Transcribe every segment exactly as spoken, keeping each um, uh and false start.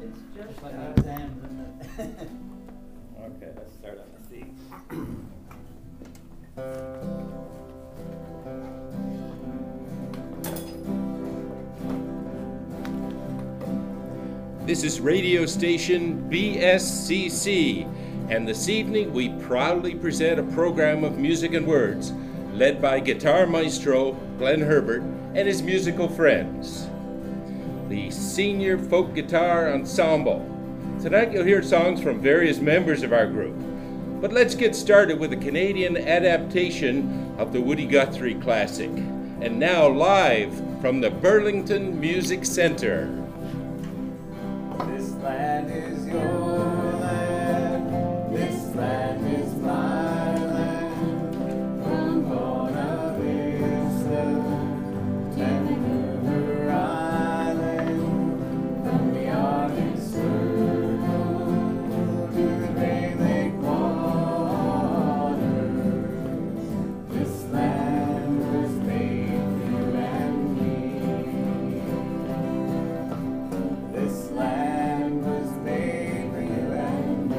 It's just, Just like uh, exams, isn't it? Okay, let's start on the C. This is radio station B S C C, and this evening we proudly present a program of music and words, led by guitar maestro Glenn Herbert and his musical friends, the Senior Folk Guitar Ensemble. Tonight you'll hear songs from various members of our group, but let's get started with a Canadian adaptation of the Woody Guthrie classic, and now live from the Burlington Music Center. This land is your land, this land is my land, from Buena Vista to Vancouver Island, from the Arctic Circle to the Great Lake waters. This land was made for you and me. This land was made for you and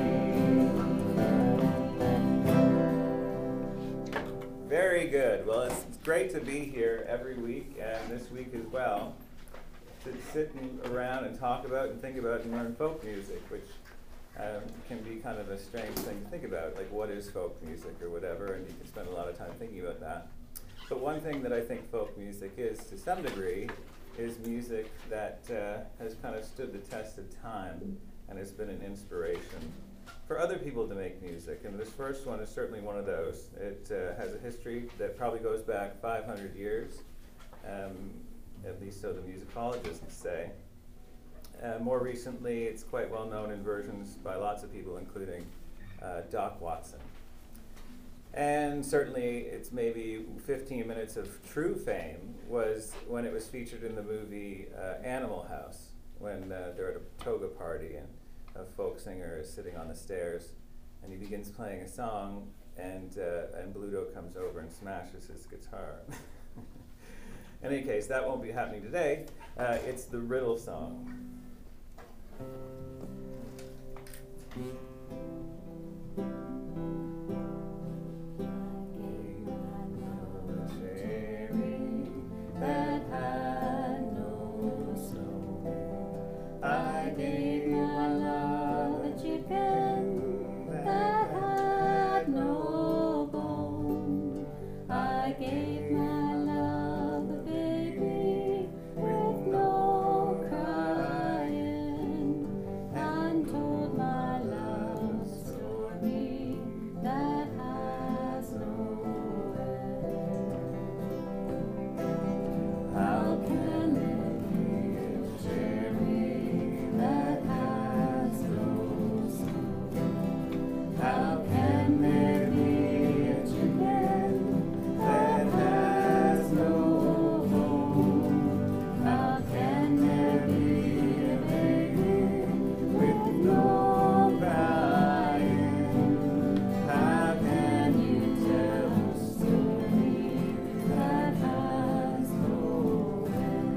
me. Very good. Well, it's great to be here every week, and this week as well, to sit and around and talk about and think about and learn folk music, which um, can be kind of a strange thing to think about, like what is folk music or whatever, and you can spend a lot of time thinking about that. But one thing that I think folk music is, to some degree, is music that uh, has kind of stood the test of time and has been an inspiration for other people to make music. And this first one is certainly one of those. It uh, has a history that probably goes back five hundred years, um, at least so the musicologists say. Uh, more recently, it's quite well known in versions by lots of people, including uh, Doc Watson. And certainly, it's maybe fifteen minutes of true fame was when it was featured in the movie uh, Animal House, when uh, they're at a toga party and a folk singer is sitting on the stairs, and he begins playing a song, and uh, and Bluto comes over and smashes his guitar. In any case, that won't be happening today. Uh, it's the Riddle Song. That had no snow. I gave my love a chicken that had no bone. I gave my love a baby with no crying, and told my love story that has no end. How can there be a cherry that has no snow? How can there be a chicken that has no bone? How can there be a baby with no crying? How can you tell a story that has no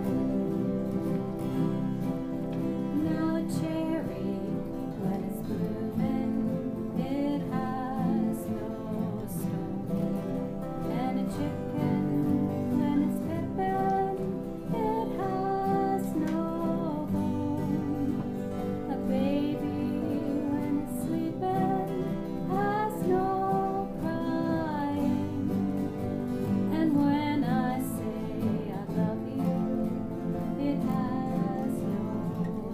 end? Now a cherry, when it's blooming, it has no snow. And a chicken, when it's pippin', it has no bone. A baby, when it's sleeping, has no crying. And when I say I love you, it has no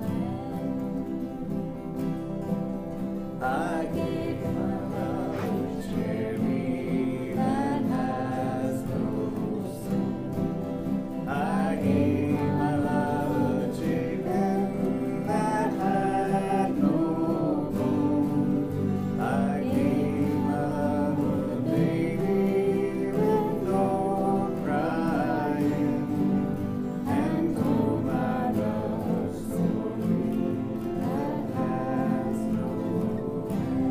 end. I gave my love a cherry that has no soul. I gave my love a chicken that had no bone. I gave my love a baby with no crying, and told my love a story that has no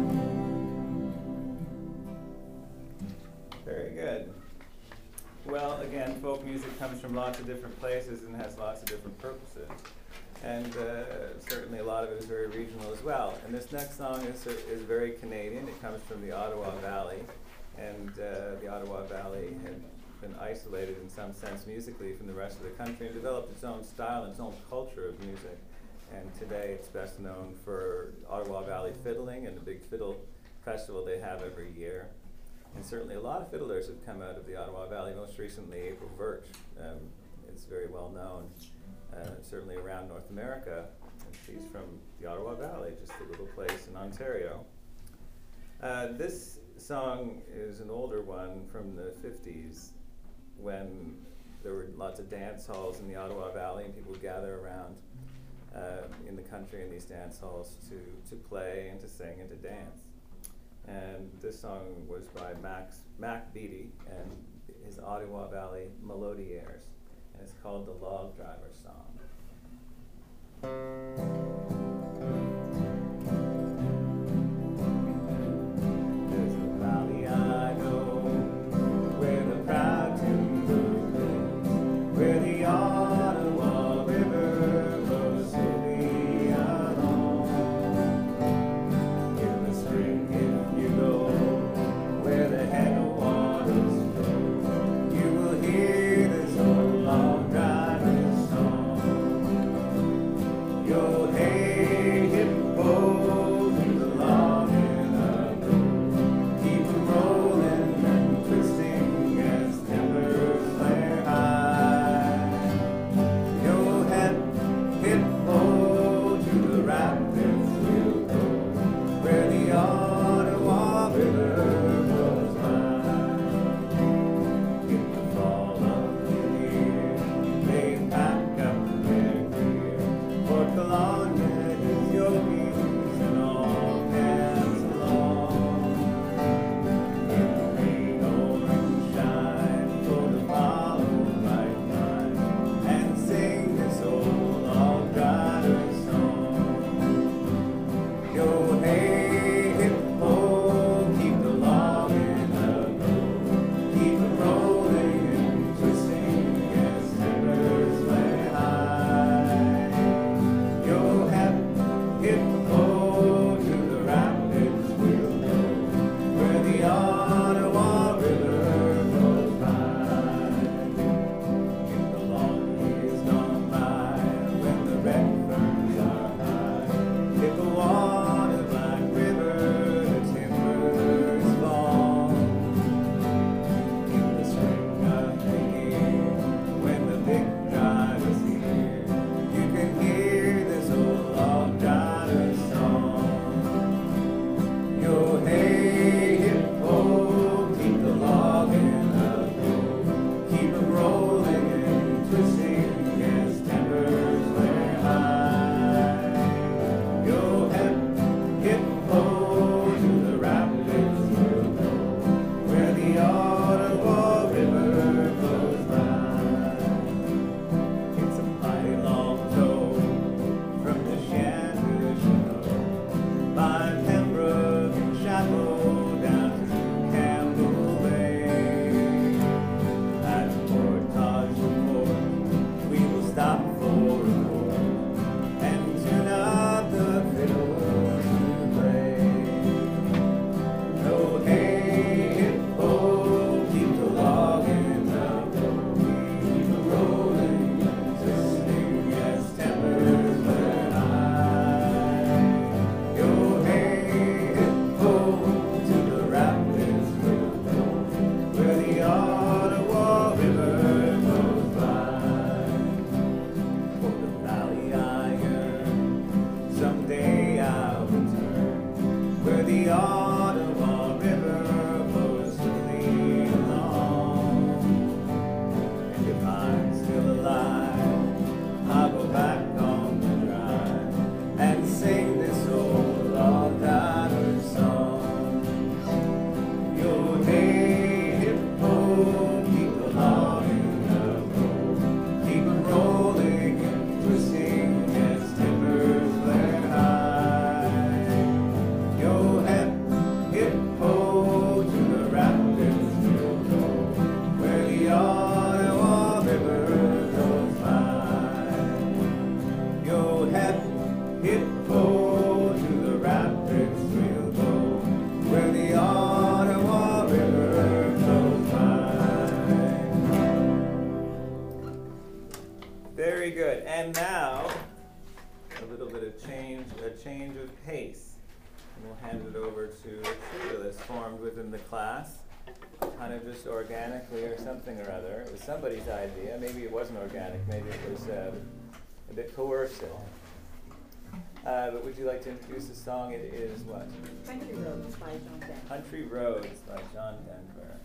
end. Very good. Well, again, folk music comes from lots of different places and has lots of different purposes. and uh, certainly a lot of it is very regional as well. And this next song is, uh, is very Canadian. It comes from the Ottawa Valley, and uh, the Ottawa Valley had been isolated in some sense musically from the rest of the country and developed its own style and its own culture of music. And today it's best known for Ottawa Valley Fiddling and the big fiddle festival they have every year. And certainly a lot of fiddlers have come out of the Ottawa Valley, most recently April Virch um, is very well known, uh, certainly around North America. And she's from the Ottawa Valley, just a little place in Ontario. Uh, this song is an older one from the fifties, when there were lots of dance halls in the Ottawa Valley and people would gather around uh, in the country in these dance halls to, to play and to sing and to dance. And this song was by Max, Mac Beattie and his Ottawa Valley Melodiaires, and it's called the Log Driver Song. There's a valley I know where the proud timber grows, where the Ottawa River flows slowly along. In the spring, if you go where the headwaters flow, you will hear this old log driver's song. You'll hear go, to the rapids we'll go, where the Ottawa River flows by. Very good. And now, a little bit of change, a change of pace. And we'll hand it over to a trio that's formed within the class, kind of just organically or something or other. It was somebody's idea. Maybe it wasn't organic. Maybe it was uh, a bit coercive. Uh, but would you like to introduce the song? It is what? Country Roads by John Denver. Country Roads by John Denver.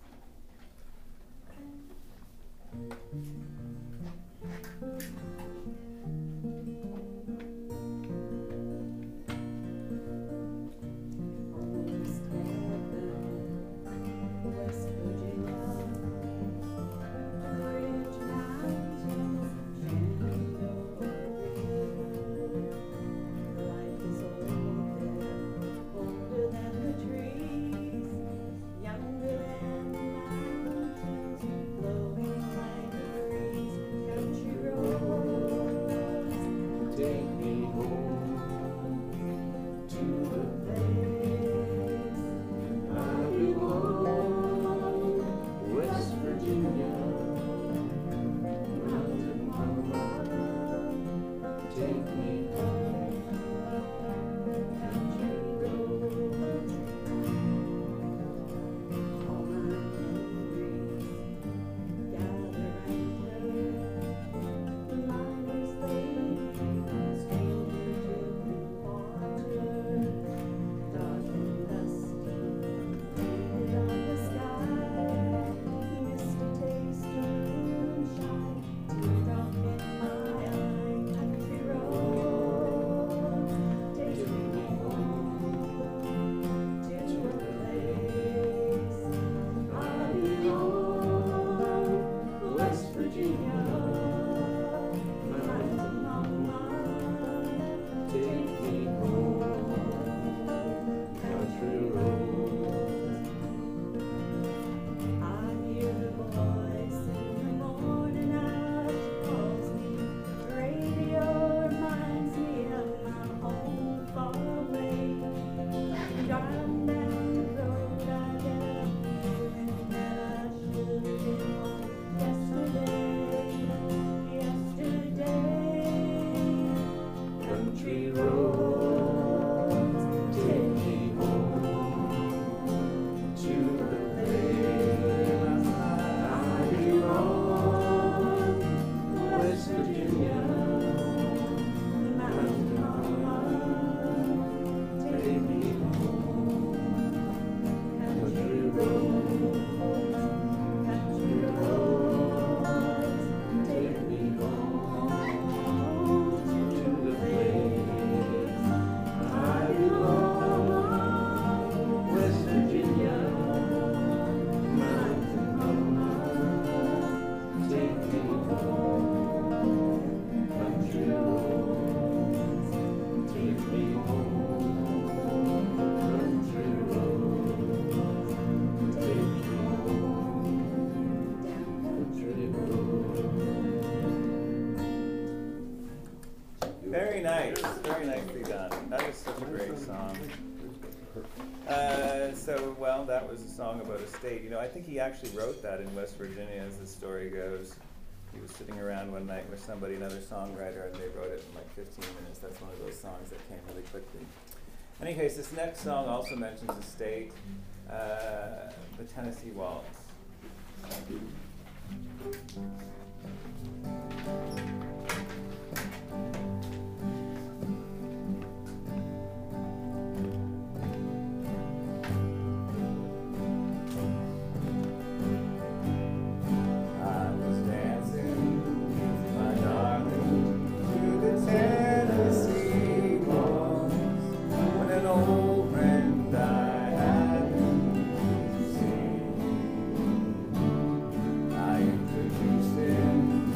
West Virginia, Orange Mountains, Shenandoah River. Life is old there, older than the trees, younger than the mountains, blowing like a breeze. Country roads, take me home to the place I belong, West Virginia, mountain mama, take me home, country roads. All my memories gather round her, liners leaning, stranger to water, dark and dusty, painted on the sky, misty taste of moonshine, teardrop in my eye, country roads, take me home to a place I belong, West Virginia, mountain mama, take me home, country roads. I hear the voice in the morning as she calls me. The radio reminds me of my home far away. Driving down the road, I get a feeling that I should have been home yesterday. Yesterday, country roads, take me home to the place I belong, West Virginia, mountain mama, take me home, country roads, country roads, take me home to the place I belong, West Virginia, mountain mama, take me home, country roads, take me home, country roads, take me home, down country roads. Very nice. Very nicely done. That was such a great song. Uh, so, well, that was a song about a state. You know, I think he actually wrote that in West Virginia, as the story goes. He was sitting around one night with somebody, another songwriter, and they wrote it in like fifteen minutes. That's one of those songs that came really quickly. In any case, this next song also mentions a state, uh, the Tennessee Waltz. I was dancing with my darling to the Tennessee waltz when an old friend I hadn't seen. I introduced him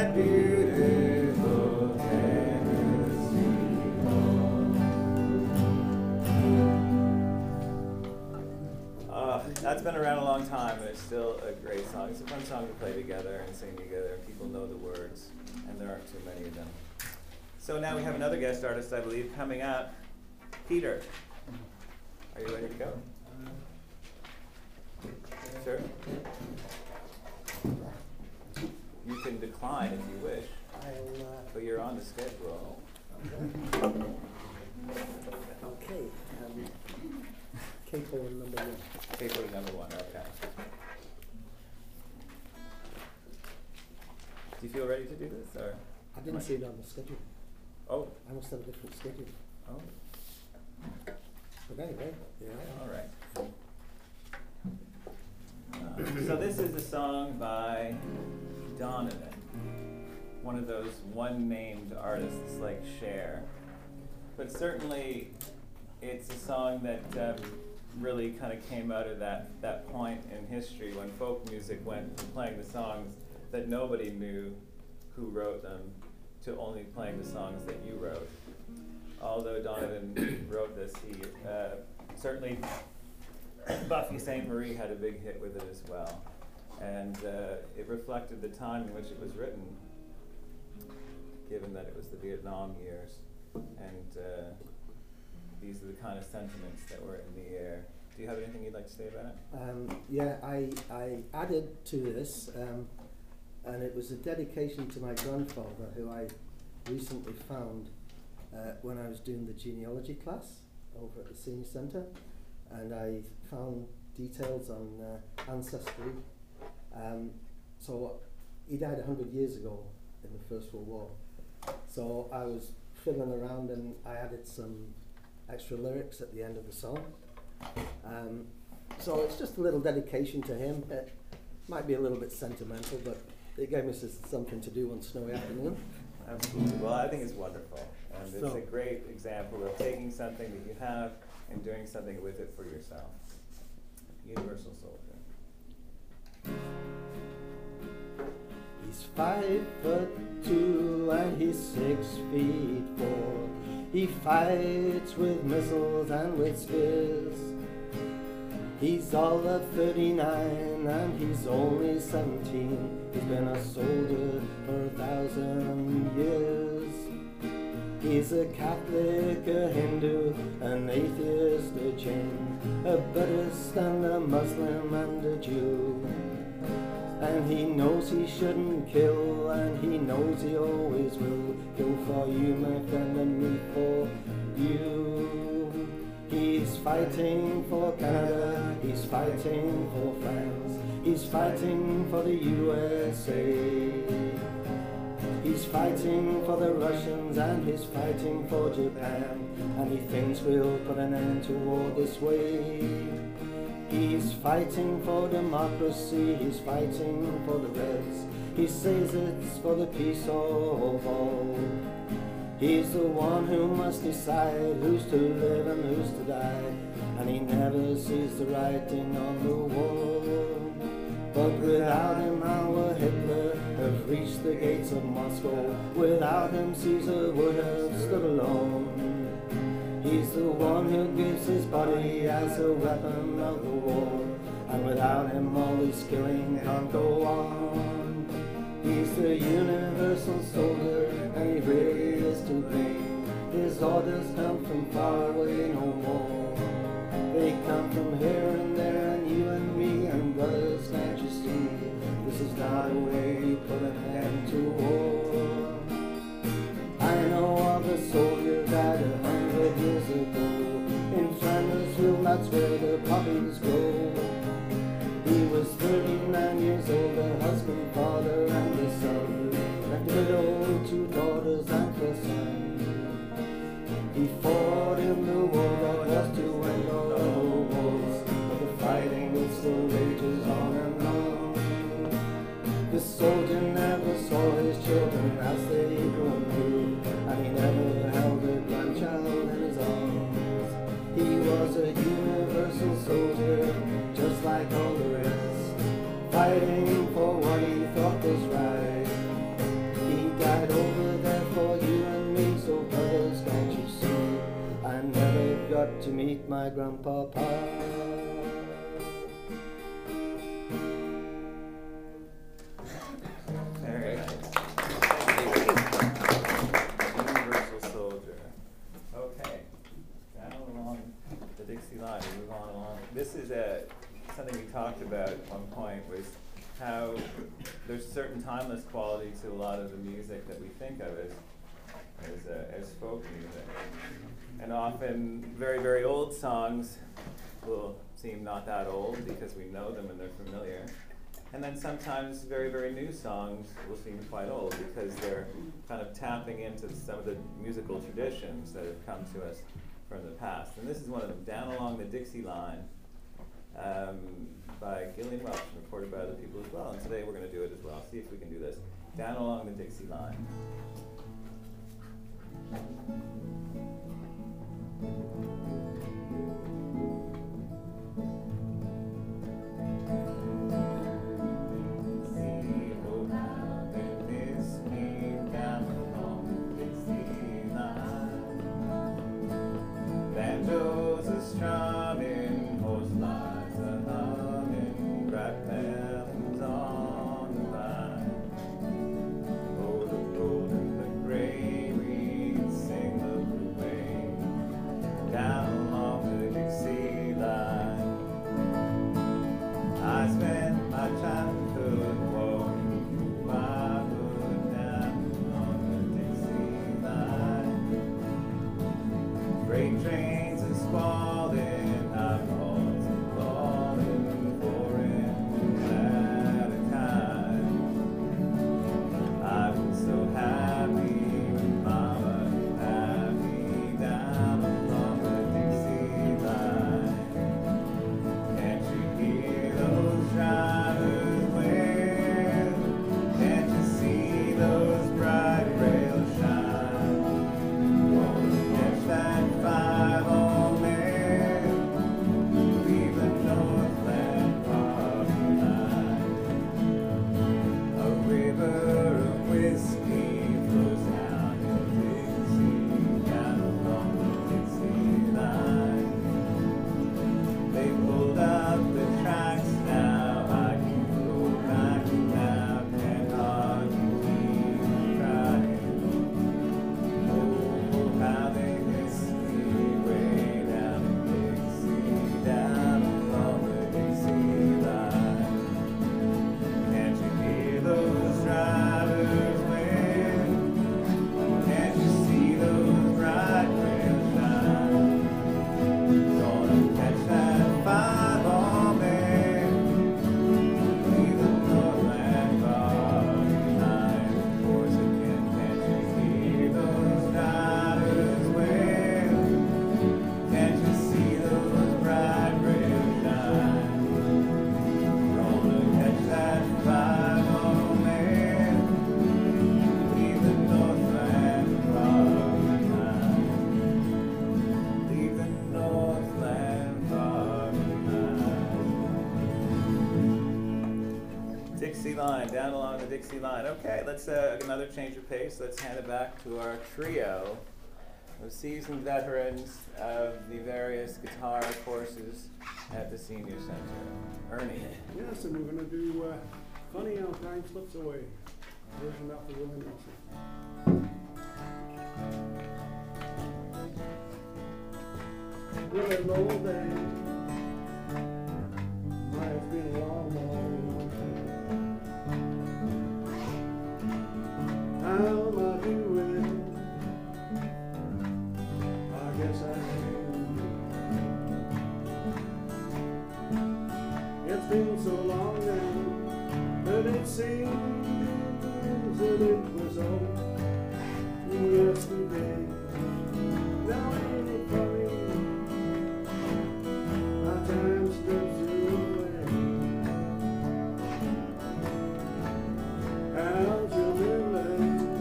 that beautiful Tennessee waltz. Uh, that's been around a long time, and it's still a great song. It's a fun song to play together and sing together, and people know the words, and there aren't too many of them. So now we have another guest artist, I believe, coming up. Peter, are you ready to go? Sure. You can decline if you wish, I'll, uh, but you're on the schedule. okay. Um, capo number one. Paper number one, okay. Do you feel ready to do this, or? I didn't see it on the schedule. Oh, I must have a different schedule. oh, But anyway, yeah. all right. Uh, so this is a song by Donovan, one of those one-named artists like Cher. But certainly, it's a song that um, really kind of came out of that, that point in history when folk music went from playing the songs that nobody knew who wrote them to only playing the songs that you wrote. Although Donovan wrote this, he uh, certainly, Buffy Sainte Marie had a big hit with it as well. And uh, it reflected the time in which it was written, given that it was the Vietnam years. And uh, these are the kind of sentiments that were in the air. Do you have anything you'd like to say about it? Um, yeah, I, I added to this, um, and it was a dedication to my grandfather, who I recently found uh, when I was doing the genealogy class over at the senior centre, and I found details on uh, ancestry. Um, so he died a hundred years ago in the First World War. So I was fiddling around and I added some extra lyrics at the end of the song. Um, so it's just a little dedication to him. It might be a little bit sentimental, but it gave me s- something to do on snowy afternoon. Absolutely. Well, I think it's wonderful. And it's So- a great example of taking something that you have and doing something with it for yourself. Universal Soldier. He's five foot two and he's six feet four. He fights with missiles and with spears. He's all of thirty-nine and he's only seventeen. He's been a soldier for a thousand years. He's a Catholic, a Hindu, an atheist, a Jain, a Buddhist and a Muslim and a Jew. And he knows he shouldn't kill, and he knows he always will kill for you, my friend, and me for you. He's fighting for Canada, he's fighting for France, he's fighting for the U S A. He's fighting for the Russians and he's fighting for Japan, and he thinks we'll put an end to war this way. He's fighting for democracy, he's fighting for the Reds. He says it's for the peace of all. He's the one who must decide who's to live and who's to die, and he never sees the writing on the wall. But without him our Hitler have reached the gates of Moscow. Without him Caesar would have stood alone. He's the one who gives his body as a weapon of the war, and without him all this killing can't go on. He's the universal soldier, and he really is to blame. His orders come from far away no more. They come from here and there, and you and me and brothers, can't you see? This is not a way you put an end to war. I know of a soldier died a hundred years ago in Flandersville, that's where the poppies grow. He was thirty-nine years old, a husband, father, and a son. Left a widow, two daughters, and a son. He fought in the war that was to end all the wars, but the fighting still rages on and on. The soldier never saw his children as they grew new, and he never held a grandchild in his arms. He was a universal soldier, just like all the rest, fighting for what he thought was right. up to meet my grandpapa. Very nice. Universal Soldier. Okay. Down along the Dixie line, we move on along. This is a, something we talked about at one point, was how there's certain timeless quality to a lot of the music that we think of as as, uh, as folk music. And often very, very old songs will seem not that old because we know them and they're familiar. And then sometimes very, very new songs will seem quite old because they're kind of tapping into some of the musical traditions that have come to us from the past. And this is one of them, Down Along the Dixie Line, um, by Gillian Welch, and recorded by other people as well. And today we're going to do it as well. See if we can do this. Down Along the Dixie Line. Banjos are strumming, horse lines are humming, bright bells on the line. Oh, the gold and the gray weeds sing the way down along the Dixie line. I spent my childhood walking through wildwood down along the Dixie line. Freight trains are squalling, eyeballs are falling, pouring at a time. I was so happy when Mama had me down along the Dixie line. Can't you hear those drivers wail? Can't you see those bright rails shine? Gonna catch that five on there, leave the Northland far behind. A river of whiskey flows down in Dixie, down along the Dixie line. They pulled up the tracks now, I can go back now, can't hardly keep crying. Oh, how they miss me way down in Dixie, down along the Dixie line. Can't you hear those drivers wail? Can't you see those bright rails shine? Gonna catch that five on there, leave the Northland far behind. Of course again, can't you hear those drivers wail? Can't you see those bright rails shine? Gonna catch that five on there, leave the Northland far behind. Leave the Northland far behind. Dixie line, down along the Dixie line. Okay, let's uh, another change of pace. Let's hand it back to our trio of seasoned veterans of the various guitar courses at the Senior Center. Ernie. Yes, and we're going to do uh, Funny How Time Slips Away, version of the Willie Nelson. Well, hello there. My, it's been a long, long, long time. How am I doing? I guess I am. It's been so long now that it seems that it was all yesterday. Now ain't it funny how time slips away? How's your Lily?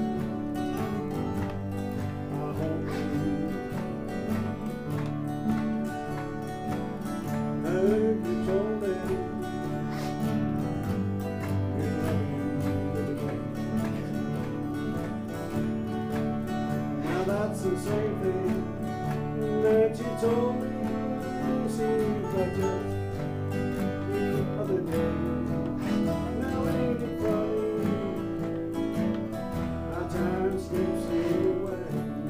I hope you heard you told them you love you again. Now that's the same thing slips away.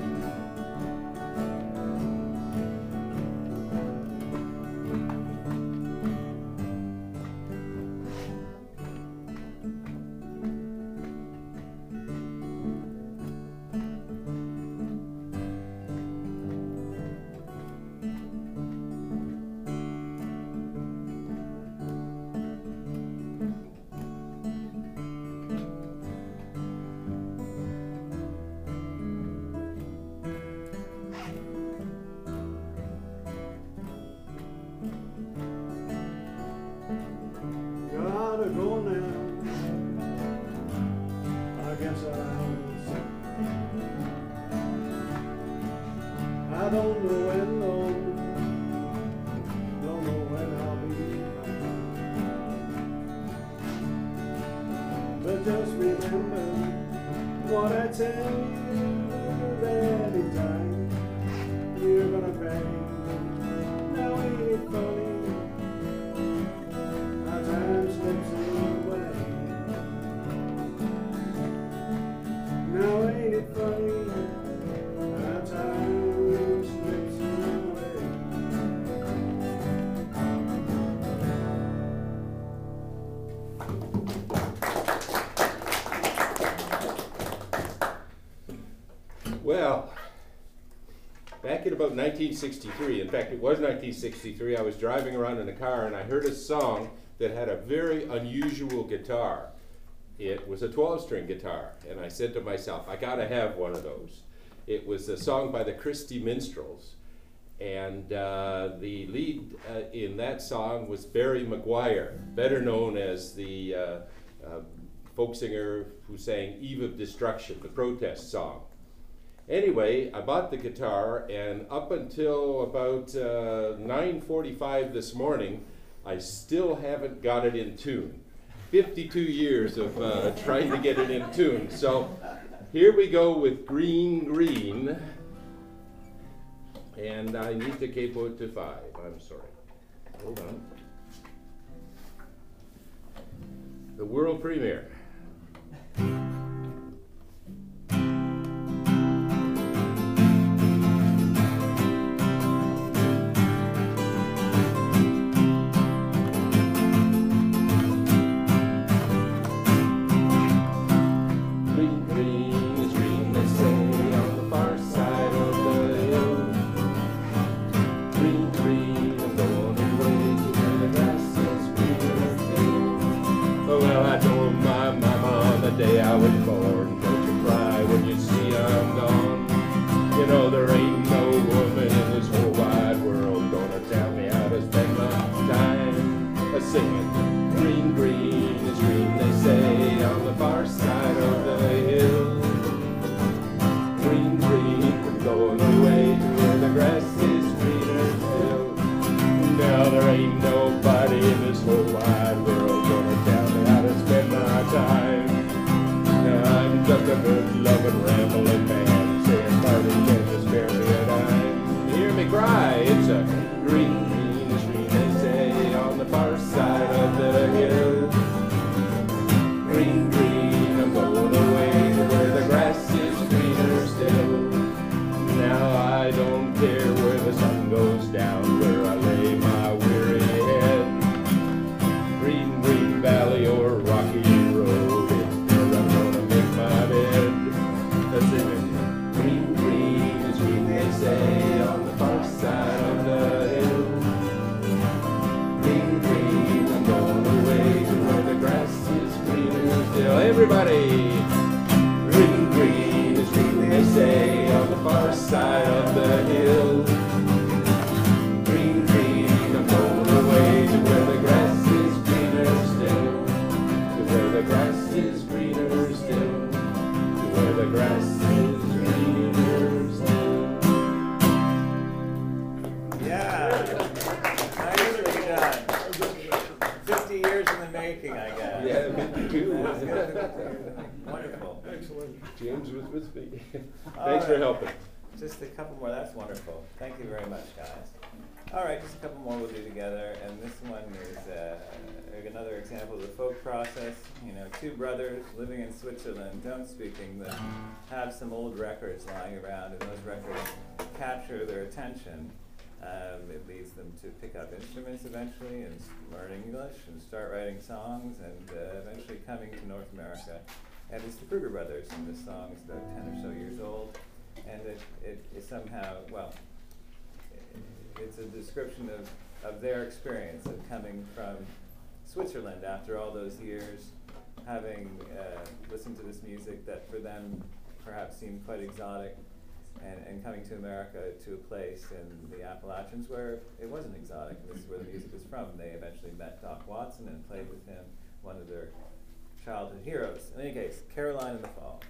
Gotta go now. I guess I'll see. I don't know when though. Don't know when I'll be back. But just remember what I tell you anytime you're gonna cry. Now ain't it funny? Time slips away. Now ain't it funny how time slips away. Well, back in about nineteen sixty-three, in fact it was nineteen sixty-three, I was driving around in a car and I heard a song that had a very unusual guitar. It was a twelve string guitar, and I said to myself, I gotta have one of those. It was a song by the Christy Minstrels, and uh, the lead uh, in that song was Barry McGuire, better known as the uh, uh, folk singer who sang Eve of Destruction, the protest song. Anyway, I bought the guitar, and up until about uh, nine forty-five this morning, I still haven't got it in tune. fifty-two years of uh, trying to get it in tune. So here we go with Green Green. And I need to capo it to five. I'm sorry. Hold on. The world premiere. Day I was born, don't you cry when you see I'm gone. You know there ain't no woman in this whole wide world gonna tell me how to spend my time. A singing, green, green is green, they say, on the far side of the hill. Green, green, I'm going away to where the grass is greener still. Now there ain't nobody in this whole wide world gonna tell me how to spend my time. I'm just a good, loving, rambling man, saying party can you spare me a dime. You hear me cry, it's a green, green street, they say, on the far side of the hill. Green, green, I'm going away to where the grass is greener still. Now I don't care where the sun goes down, where I lay my weary head. Green, green valley or rocky road, green, green is green, they say, on the far side of the hill. Green, green, I'm going away to where the grass is greener still. Everybody! Green, green is green, they say, on the far side of the hill. Green, green, I'm going away to where the grass is greener still. To where the grass is greener still. To where the grass is I guess. Yeah, fifty-two. Wonderful. Excellent. James was with me. Thanks All for right. helping. just a couple more. That's wonderful. Thank you very much, guys. All right, just a couple more we'll do together. And this one is uh, another example of the folk process. You know, two brothers living in Switzerland, don't speak English, have some old records lying around, and those records capture their attention. Um, it leads them to pick up instruments eventually and s- learn English and start writing songs and uh, eventually coming to North America. And it's the Kruger Brothers, and this song is about ten or so years old. And it, it is somehow, well, i- it's a description of, of their experience of coming from Switzerland after all those years, having uh, listened to this music that for them perhaps seemed quite exotic, and, and coming to America to a place in the Appalachians where it wasn't exotic. This is where the music was from. They eventually met Doc Watson and played with him, one of their childhood heroes. In any case, Caroline in the Fall.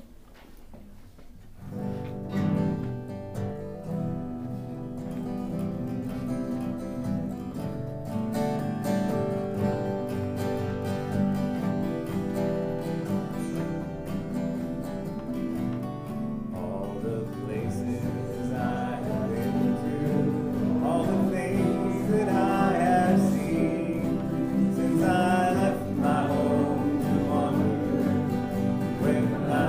All the places I have been to, all the things that I have seen, since I left my home to wander, when I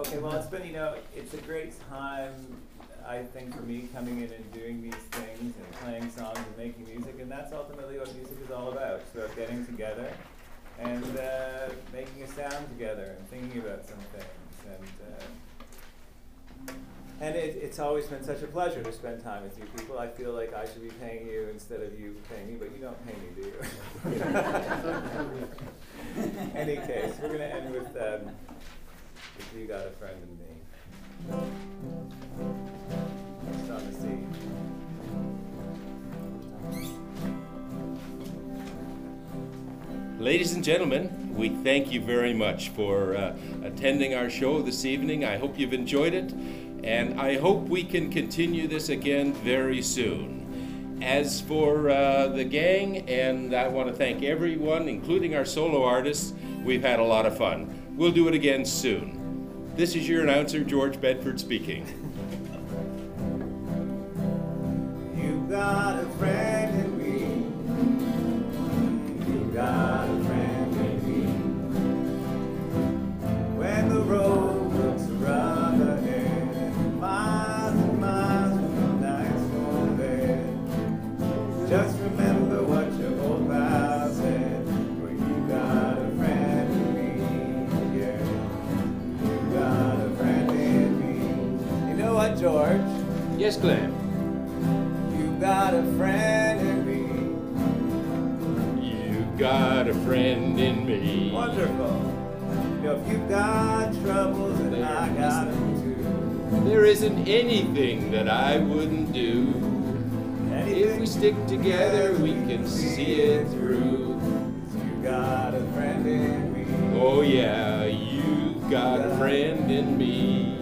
Okay, well, it's been, you know, it's a great time, I think, for me coming in and doing these things and playing songs and making music, and that's ultimately what music is all about. It's about getting together and uh, making a sound together and thinking about some things. And uh, and it, it's always been such a pleasure to spend time with you people. I feel like I should be paying you instead of you paying me, but you don't pay me, do you? In any case, we're going to end with, um, with You Got a Friend in Me. It's on the sea. Ladies and gentlemen, we thank you very much for uh, attending our show this evening. I hope you've enjoyed it, and I hope we can continue this again very soon. As for uh, the gang, and I want to thank everyone, including our solo artists, we've had a lot of fun. We'll do it again soon. This is your announcer, George Bedford, speaking. You got a friend in me. You got a friend in me. When the road looks rough ahead, and miles and miles from the nice warm bed, just remember what your old pal said. For you got a friend in me, yeah. You got a friend in me. You know what, George? Yes, Glenn? You got a friend in me. You got a friend in me. Wonderful. You know, if you've got troubles, and I got them too. There isn't anything that I wouldn't do. If we stick together, we can see it through. You got a friend in me. Oh yeah, you've got a friend in me.